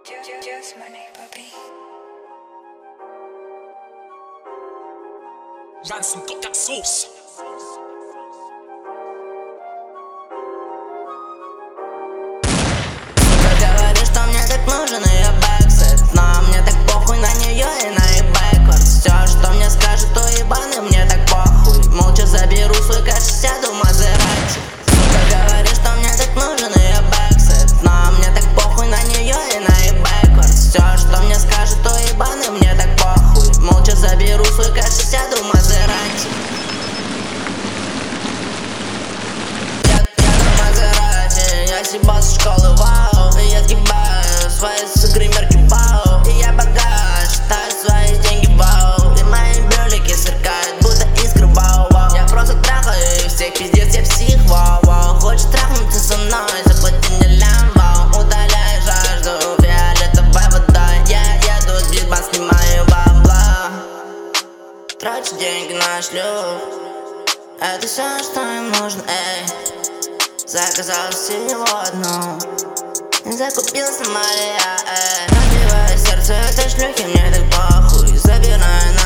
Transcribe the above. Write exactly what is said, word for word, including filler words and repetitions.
Just money, papi. Ransom got that sauce. Говоришь, что мне так нужен ее бэксет, но мне так похуй на нее и на их бэквардс. Все, что мне скажет, то ебаный, мне так похуй. Молча заберу свой кэш, сяду в Мазерати. Сука, говоришь, что мне так нужен ее бэксет, но мне так похуй на нее и на их бэквардс. Все, что мне скажет, то ебаный, мне так похуй. Молча заберу свой кэш, сяду в Мазерати. Я съебал со школы, вау. И я сгибаю свои с гримерки, вау. И я богат, считаю свои деньги, вау. И мои брюлики сверкают, будто искры, вау, вау. Я просто трахаю их всех, пиздец, я псих, вау, вау. Хочешь трахнуться со мной, заплати мне лям, вау. Удаляй жажду фиолетовой водой. Я еду с битбан, снимаю бабла. Трачу деньги на шлюх. Это все, что им нужно, эй. Заказал всего одну и закупился Мария, эй. Разбиваю сердце этой шлюхи, мне так похуй. Забираю